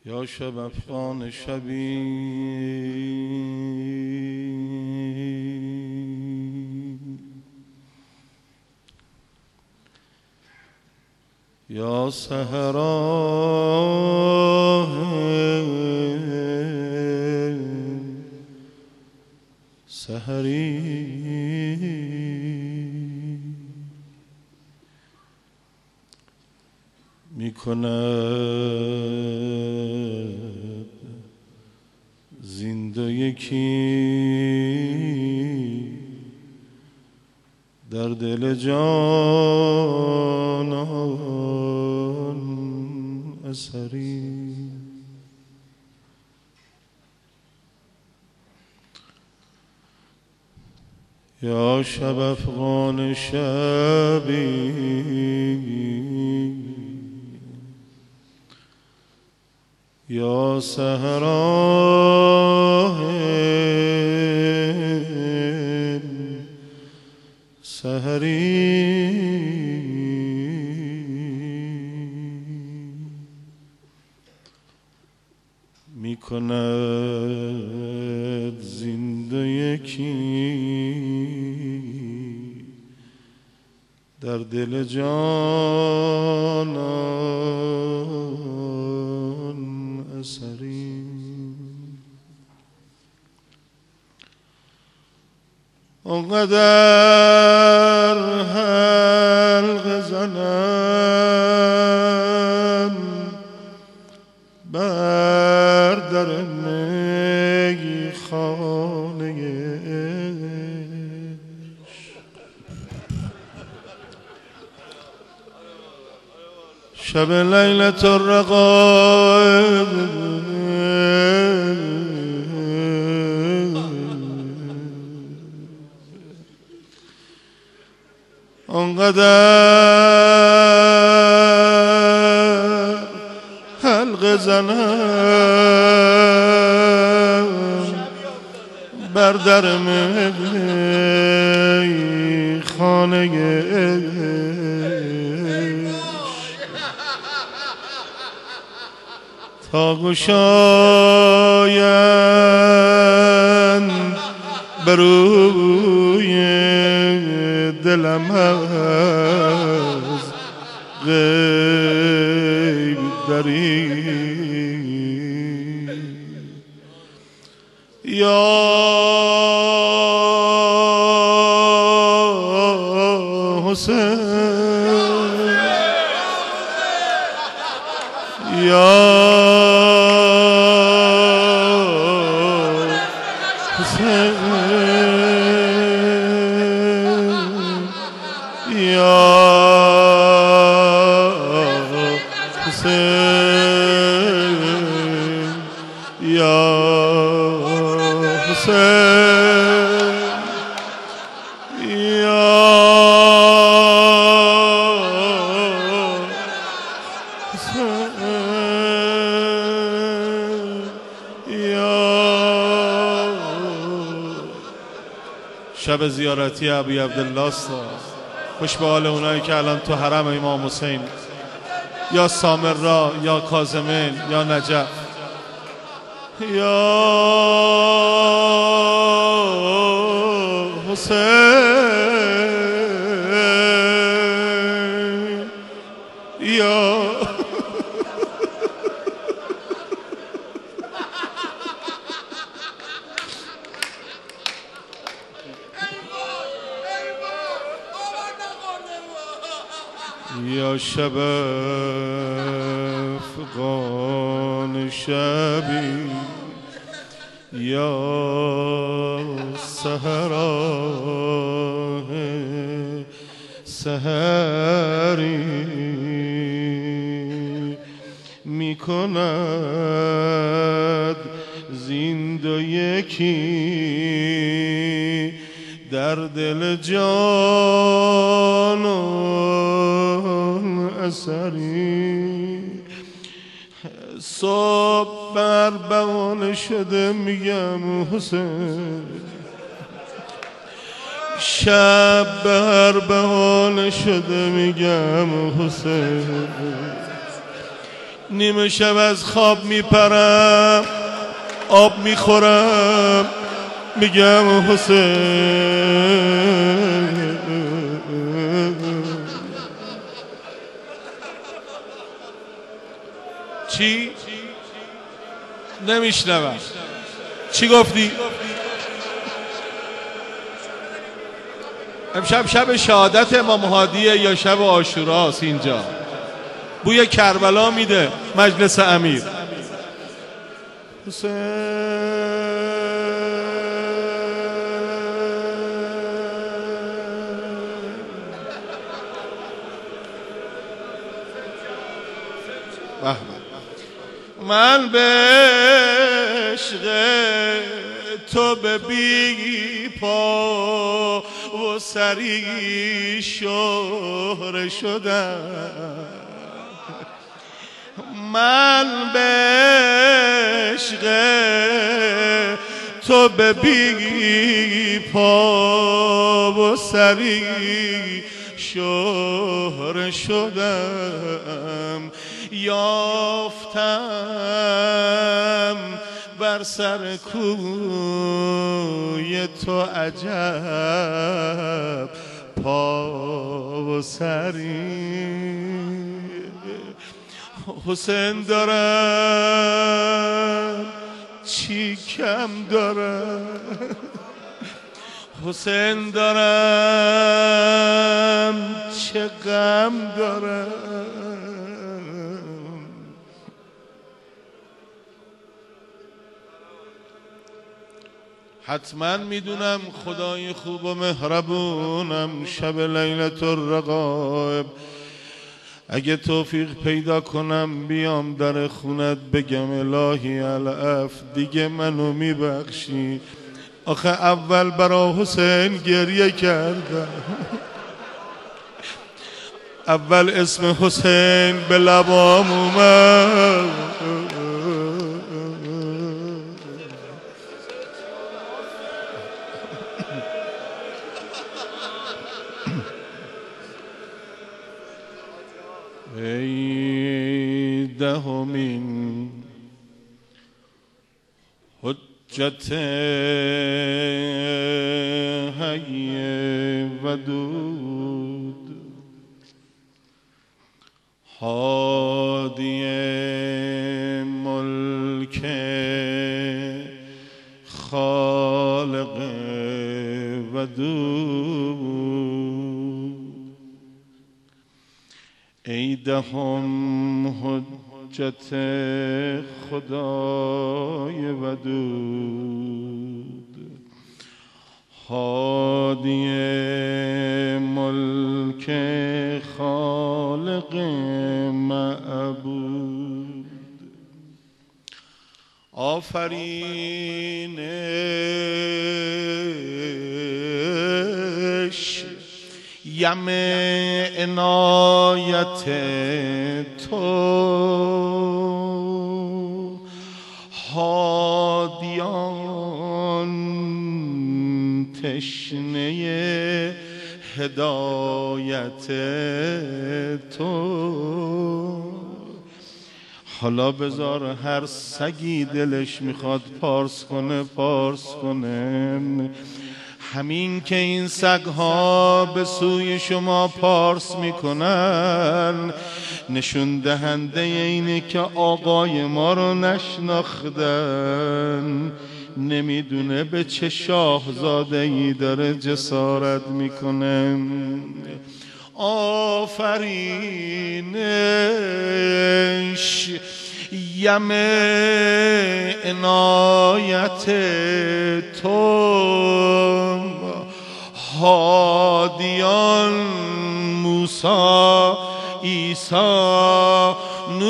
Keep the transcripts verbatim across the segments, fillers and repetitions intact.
یا شب افغان شبی یا سحرا سحری می کند زنده یکی در دل جانان اثری. یا شب افغان شبی یا سحرا سحری می کند زنده یکی در دل جانان اثری. آنقدر حلقه زنم بر در میخانه شب لیلة الرقائب آنقدر حلقه زنم بر در میخانه تا گشایند بر روی دلم از غیب دری. یا حسین یا حسین یا حسین یا حسین یا شب زیارتی ابی عبدالله است. خوش به حال اونایی که الان تو حرم امام حسین یا سامرا یا کاظمین یا نجف. یا حسین یا یا شب افغان شبی یا سحرا سحری می کند زنده یکی در دل جانان اثری. صبح بر بهانه شده میگم حسین، شب بر بهانه شده میگم حسین. نیمه شب از خواب میپرم، آب میخورم، میگم حسین. چی؟ نمیشنوم. چی گفتی؟ امشب شب شهادت امام هادیه یا شب عاشوراست؟ اینجا بوی کربلا میده مجلس امیر. حسین من به عشق تو به بی پا و سری شهره شدم، من به عشق تو به بی پا و سری شهره شدم، یافتم بر سر کوی تو عجب پا و سری. حسین دارم چی کم دارم، حسین دارم چه غم دارم. حتما میدونم خدای خوب و مهربونم، شب لیلة الرقائب اگه توفیق پیدا کنم بیام در خونت بگم الهی العفو دیگه منو میبخشی. آخه اول برا حسین گریه کردم، اول اسم حسین به لبام اومد، ای دهمین حجت حی ودود، هادی ملک خالق ودود، ای دهم حجت خدای ودود، هادی ملک خالق معبود. آفرینش یم عنایت تو، هادیان تشنه هدایت تو. حالا بذار هر سگی دلش میخواد پارس کنه پارس کنه، همین که این سگ‌ها به سوی شما پارس میکنن نشون دهنده اینه که آقای ما رو نشناختن، نمیدونه به چه شاهزاده‌ای داره جسارت میکنه. آفرینش یم عنایت تو، هادیان موسی عیسی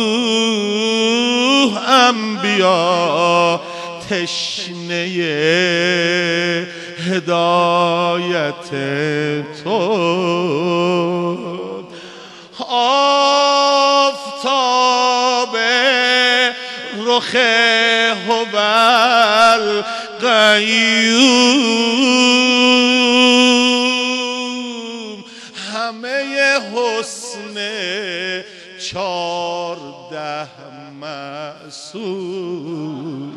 نوح انبیا تشنه هدایت تو. آفتاب رخ هوال قیوم، همه حسن چار ده معصوم